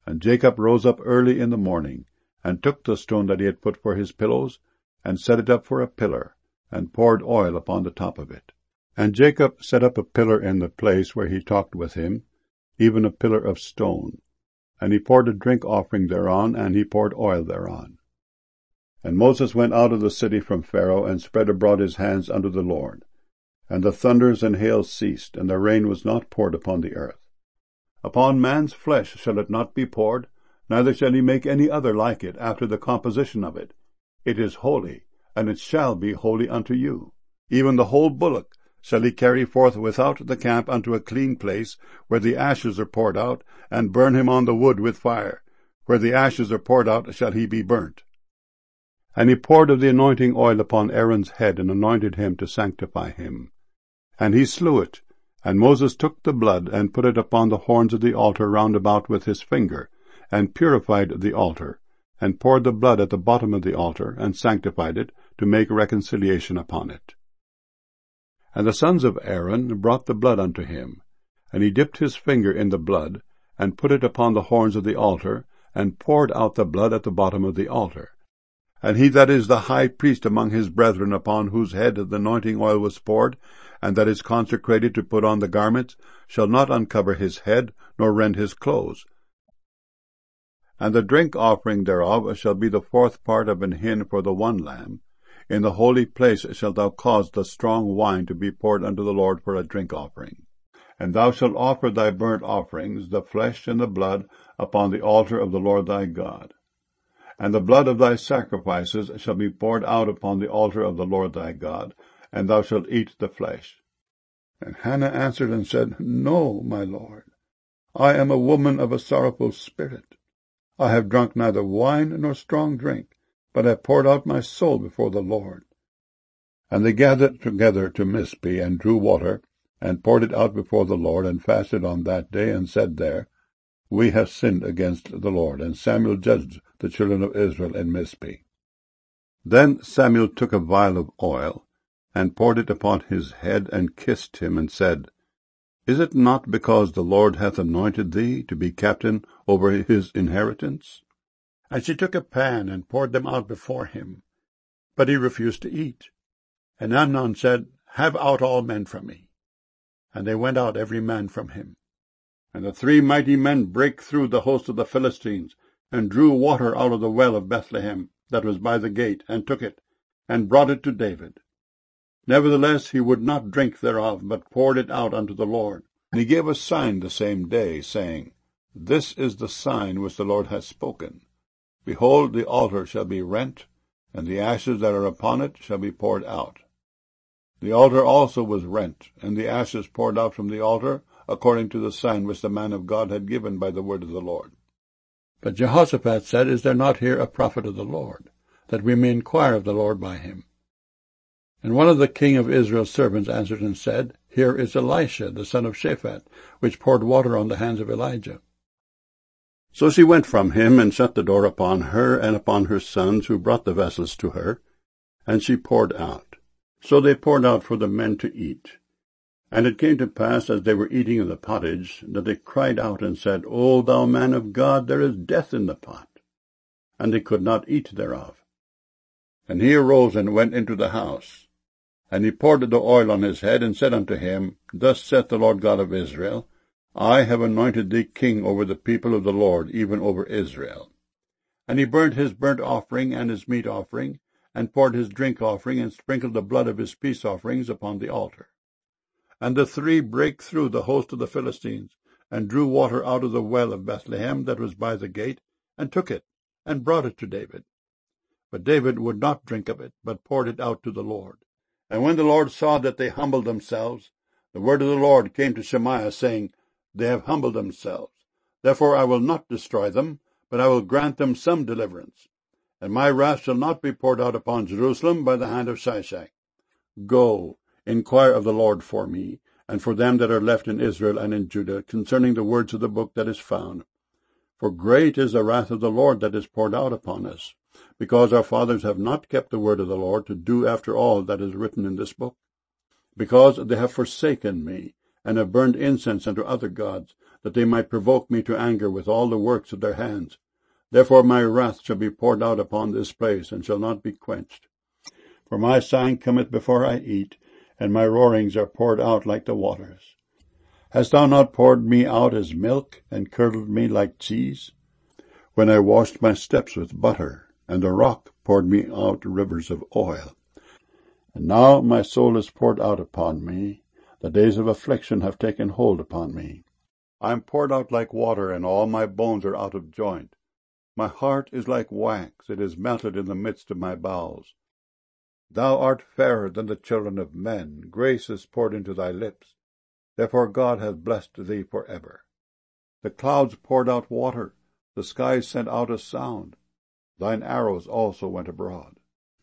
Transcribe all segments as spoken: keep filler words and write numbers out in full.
And Jacob rose up early in the morning, and took the stone that he had put for his pillows, and set it up for a pillar, and poured oil upon the top of it. And Jacob set up a pillar in the place where he talked with him, even a pillar of stone. And he poured a drink offering thereon, and he poured oil thereon. And Moses went out of the city from Pharaoh, and spread abroad his hands unto the Lord. And the thunders and hail ceased, and the rain was not poured upon the earth. Upon man's flesh shall it not be poured, neither shall he make any other like it after the composition of it. It is holy, and it shall be holy unto you. Even the whole bullock shall he carry forth without the camp unto a clean place, where the ashes are poured out, and burn him on the wood with fire. Where the ashes are poured out shall he be burnt. And he poured of the anointing oil upon Aaron's head, and anointed him to sanctify him. And he slew it. And Moses took the blood, and put it upon the horns of the altar round about with his finger, and purified the altar, and poured the blood at the bottom of the altar, and sanctified it, to make reconciliation upon it. And the sons of Aaron brought the blood unto him, and he dipped his finger in the blood, and put it upon the horns of the altar, and poured out the blood at the bottom of the altar. And he that is the high priest among his brethren, upon whose head the anointing oil was poured, and that is consecrated to put on the garments, shall not uncover his head, nor rend his clothes. And the drink offering thereof shall be the fourth part of an hin for the one lamb. In the holy place shalt thou cause the strong wine to be poured unto the Lord for a drink offering. And thou shalt offer thy burnt offerings, the flesh and the blood, upon the altar of the Lord thy God. And the blood of thy sacrifices shall be poured out upon the altar of the Lord thy God, and thou shalt eat the flesh. And Hannah answered and said, No, my Lord, I am a woman of a sorrowful spirit. I have drunk neither wine nor strong drink, but have poured out my soul before the Lord. And they gathered together to Mizpeh, and drew water, and poured it out before the Lord, and fasted on that day, and said there, We have sinned against the Lord. And Samuel judged the children of Israel in Mizpeh. Then Samuel took a vial of oil, and poured it upon his head, and kissed him, and said, Is it not because the Lord hath anointed thee to be captain over his inheritance? And she took a pan, and poured them out before him. But he refused to eat. And Amnon said, Have out all men from me. And they went out every man from him. And the three mighty men brake through the host of the Philistines, and drew water out of the well of Bethlehem, that was by the gate, and took it, and brought it to David. Nevertheless he would not drink thereof, but poured it out unto the Lord. And he gave a sign the same day, saying, This is the sign which the Lord hath spoken. Behold, the altar shall be rent, and the ashes that are upon it shall be poured out. The altar also was rent, and the ashes poured out from the altar, according to the sign which the man of God had given by the word of the Lord. But Jehoshaphat said, Is there not here a prophet of the Lord, that we may inquire of the Lord by him? And one of the king of Israel's servants answered and said, Here is Elisha, the son of Shaphat, which poured water on the hands of Elijah. So she went from him, and shut the door upon her and upon her sons, who brought the vessels to her, and she poured out. So they poured out for the men to eat. And it came to pass, as they were eating of the pottage, that they cried out and said, O thou man of God, there is death in the pot. And they could not eat thereof. And he arose and went into the house. And he poured the oil on his head, and said unto him, Thus saith the Lord God of Israel, I have anointed thee king over the people of the Lord, even over Israel. And he burnt his burnt offering and his meat offering, and poured his drink offering, and sprinkled the blood of his peace offerings upon the altar. And the three brake through the host of the Philistines, and drew water out of the well of Bethlehem that was by the gate, and took it, and brought it to David. But David would not drink of it, but poured it out to the Lord. And when the Lord saw that they humbled themselves, the word of the Lord came to Shemaiah, saying, They have humbled themselves. Therefore I will not destroy them, but I will grant them some deliverance. And my wrath shall not be poured out upon Jerusalem by the hand of Shishak. Go, inquire of the Lord for me, and for them that are left in Israel and in Judah, concerning the words of the book that is found. For great is the wrath of the Lord that is poured out upon us, because our fathers have not kept the word of the Lord to do after all that is written in this book. Because they have forsaken me, and have burned incense unto other gods, that they might provoke me to anger with all the works of their hands. Therefore my wrath shall be poured out upon this place, and shall not be quenched. For my sighing cometh before I eat, and my roarings are poured out like the waters. Hast thou not poured me out as milk, and curdled me like cheese? When I washed my steps with butter, and the rock poured me out rivers of oil. And now my soul is poured out upon me, the days of affliction have taken hold upon me. I am poured out like water, and all my bones are out of joint. My heart is like wax, it is melted in the midst of my bowels. Thou art fairer than the children of men, grace is poured into thy lips. Therefore God hath blessed thee for ever. The clouds poured out water, the skies sent out a sound. Thine arrows also went abroad.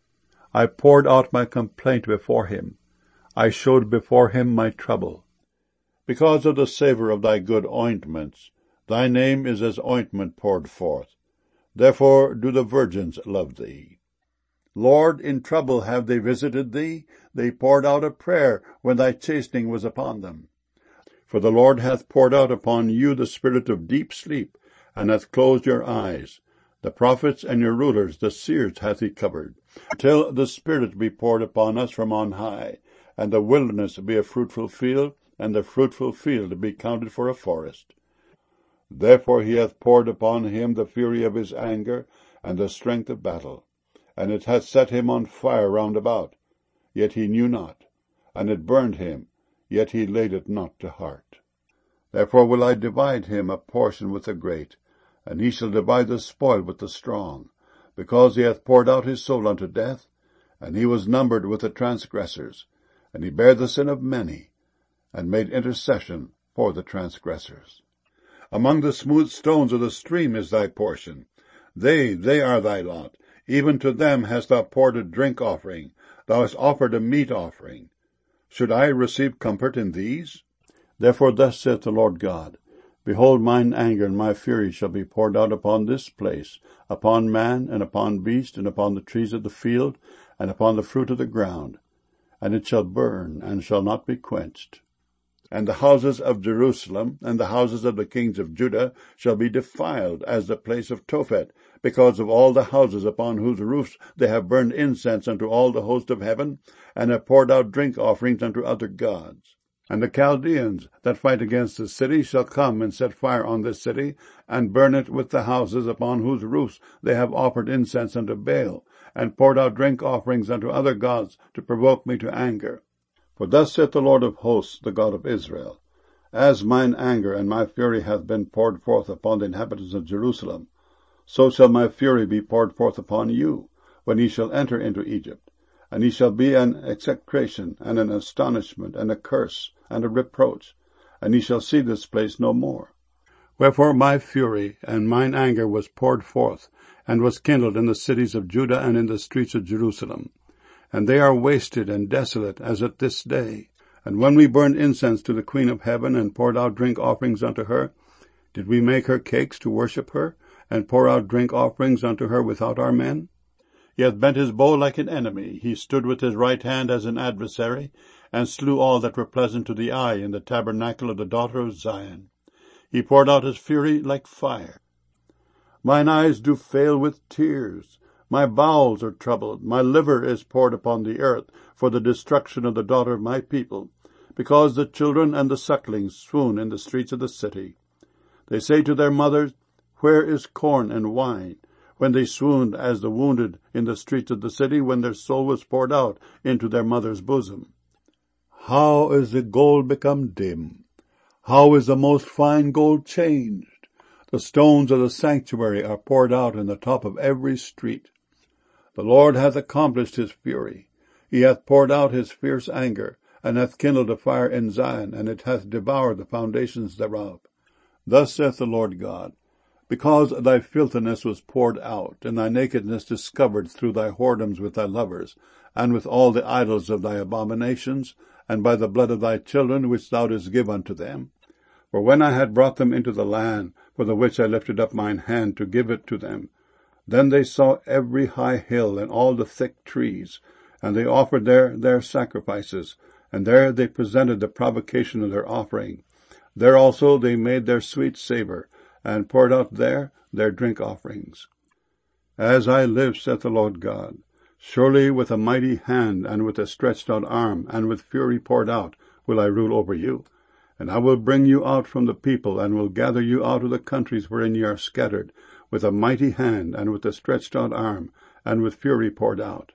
I poured out my complaint before him. I showed before him my trouble. Because of the savour of thy good ointments, thy name is as ointment poured forth. Therefore do the virgins love thee. Lord, in trouble have they visited thee. They poured out a prayer when thy chastening was upon them. For the Lord hath poured out upon you the spirit of deep sleep, and hath closed your eyes. The prophets and your rulers, the seers, hath he covered, till the Spirit be poured upon us from on high, and the wilderness be a fruitful field, and the fruitful field be counted for a forest. Therefore he hath poured upon him the fury of his anger, and the strength of battle. And it hath set him on fire round about, yet he knew not, and it burned him, yet he laid it not to heart. Therefore will I divide him a portion with the great, and he shall divide the spoil with the strong, because he hath poured out his soul unto death, and he was numbered with the transgressors, and he bare the sin of many, and made intercession for the transgressors. Among the smooth stones of the stream is thy portion. They, they are thy lot. Even to them hast thou poured a drink offering. Thou hast offered a meat offering. Should I receive comfort in these? Therefore thus saith the Lord God, Behold, mine anger and my fury shall be poured out upon this place, upon man, and upon beast, and upon the trees of the field, and upon the fruit of the ground. And it shall burn, and shall not be quenched. And the houses of Jerusalem, and the houses of the kings of Judah, shall be defiled as the place of Tophet, because of all the houses upon whose roofs they have burned incense unto all the host of heaven, and have poured out drink offerings unto other gods. And the Chaldeans that fight against the city shall come and set fire on this city, and burn it with the houses upon whose roofs they have offered incense unto Baal, and poured out drink offerings unto other gods, to provoke me to anger. For thus saith the Lord of hosts, the God of Israel, As mine anger and my fury hath been poured forth upon the inhabitants of Jerusalem, so shall my fury be poured forth upon you, when ye shall enter into Egypt. And ye shall be an execration, and an astonishment, and a curse, and a reproach, and ye shall see this place no more. Wherefore my fury and mine anger was poured forth, and was kindled in the cities of Judah and in the streets of Jerusalem. And they are wasted and desolate as at this day. And when we burned incense to the Queen of Heaven, and poured out drink offerings unto her, did we make her cakes to worship her, and pour out drink offerings unto her without our men? He hath bent his bow like an enemy, he stood with his right hand as an adversary, and slew all that were pleasant to the eye in the tabernacle of the daughter of Zion. He poured out his fury like fire. Mine eyes do fail with tears, my bowels are troubled, my liver is poured upon the earth, for the destruction of the daughter of my people, because the children and the sucklings swoon in the streets of the city. They say to their mothers, Where is corn and wine? When they swooned as the wounded in the streets of the city, when their soul was poured out into their mother's bosom. How is the gold become dim? How is the most fine gold changed? The stones of the sanctuary are poured out in the top of every street. The Lord hath accomplished his fury. He hath poured out his fierce anger, and hath kindled a fire in Zion, and it hath devoured the foundations thereof. Thus saith the Lord God, Because thy filthiness was poured out, and thy nakedness discovered through thy whoredoms with thy lovers, and with all the idols of thy abominations, and by the blood of thy children which thou didst give unto them. For when I had brought them into the land, for the which I lifted up mine hand to give it to them, then they saw every high hill and all the thick trees, and they offered there their sacrifices, and there they presented the provocation of their offering. There also they made their sweet savour, and poured out there their drink offerings. As I live, saith the Lord God, surely with a mighty hand, and with a stretched out arm, and with fury poured out, will I rule over you. And I will bring you out from the people, and will gather you out of the countries wherein ye are scattered, with a mighty hand, and with a stretched out arm, and with fury poured out.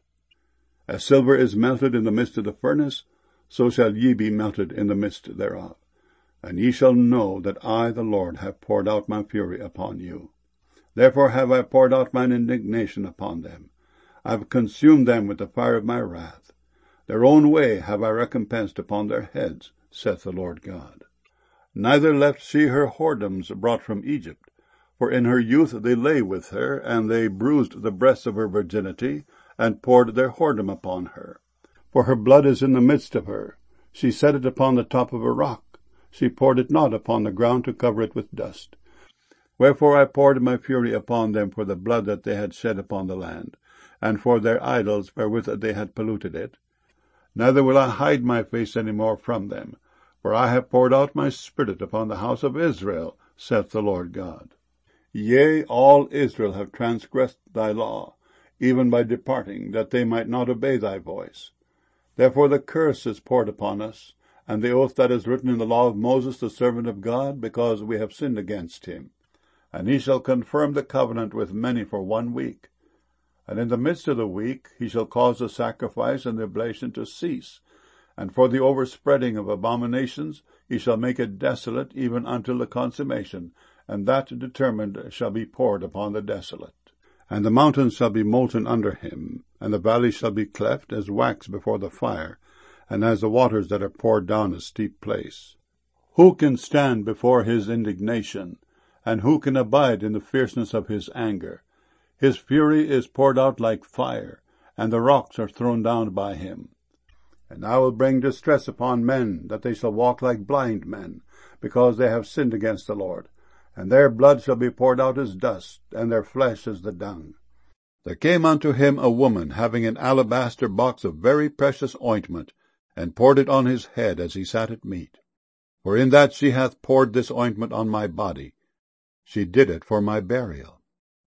As silver is melted in the midst of the furnace, so shall ye be melted in the midst thereof. And ye shall know that I, the Lord, have poured out my fury upon you. Therefore have I poured out mine indignation upon them. I have consumed them with the fire of my wrath. Their own way have I recompensed upon their heads, saith the Lord God. Neither left she her whoredoms brought from Egypt, for in her youth they lay with her, and they bruised the breasts of her virginity, and poured their whoredom upon her. For her blood is in the midst of her. She set it upon the top of a rock. She poured it not upon the ground to cover it with dust. Wherefore I poured my fury upon them for the blood that they had shed upon the land, and for their idols wherewith they had polluted it. Neither will I hide my face any more from them, for I have poured out my spirit upon the house of Israel, saith the Lord God. Yea, all Israel have transgressed thy law, even by departing, that they might not obey thy voice. Therefore the curse is poured upon us, and the oath that is written in the law of Moses the servant of God, because we have sinned against him. And he shall confirm the covenant with many for one week. And in the midst of the week he shall cause the sacrifice and the oblation to cease, and for the overspreading of abominations he shall make it desolate even until the consummation, and that determined shall be poured upon the desolate. And the mountains shall be molten under him, and the valleys shall be cleft as wax before the fire, and as the waters that are poured down a steep place. Who can stand before his indignation, and who can abide in the fierceness of his anger? His fury is poured out like fire, and the rocks are thrown down by him. And I will bring distress upon men, that they shall walk like blind men, because they have sinned against the Lord. And their blood shall be poured out as dust, and their flesh as the dung. There came unto him a woman, having an alabaster box of very precious ointment, and poured it on his head as he sat at meat. For in that she hath poured this ointment on my body, she did it for my burial.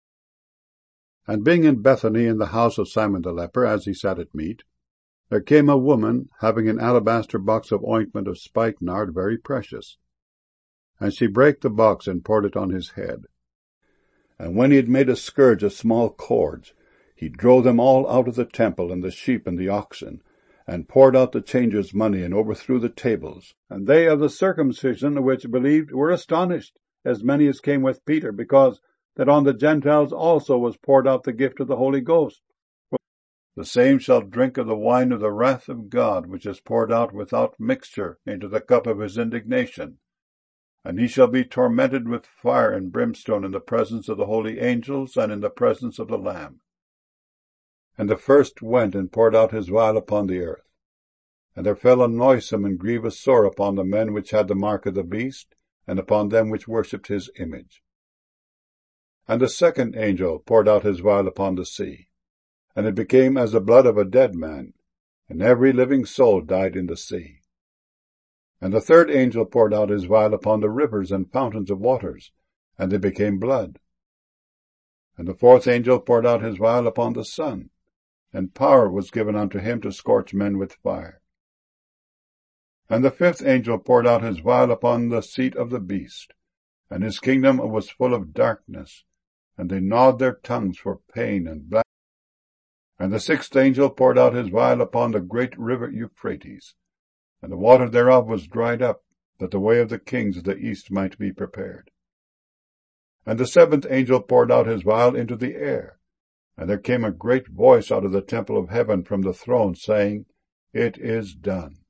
And being in Bethany in the house of Simon the leper, as he sat at meat, there came a woman, having an alabaster box of ointment of spikenard very precious. And she brake the box, and poured it on his head. And when he had made a scourge of small cords, he drove them all out of the temple, and the sheep and the oxen, and poured out the changers' money, and overthrew the tables. And they of the circumcision which believed were astonished, as many as came with Peter, because that on the Gentiles also was poured out the gift of the Holy Ghost. For the same shall drink of the wine of the wrath of God, which is poured out without mixture into the cup of his indignation. And he shall be tormented with fire and brimstone in the presence of the holy angels, and in the presence of the Lamb. And the first went and poured out his vial upon the earth. And there fell a noisome and grievous sore upon the men which had the mark of the beast, and upon them which worshipped his image. And the second angel poured out his vial upon the sea, and it became as the blood of a dead man, and every living soul died in the sea. And the third angel poured out his vial upon the rivers and fountains of waters, and they became blood. And the fourth angel poured out his vial upon the sun, and power was given unto him to scorch men with fire. And the fifth angel poured out his vial upon the seat of the beast, and his kingdom was full of darkness, and they gnawed their tongues for pain and blasphemy. And the sixth angel poured out his vial upon the great river Euphrates, and the water thereof was dried up, that the way of the kings of the east might be prepared. And the seventh angel poured out his vial into the air, and there came a great voice out of the temple of heaven from the throne, saying, It is done.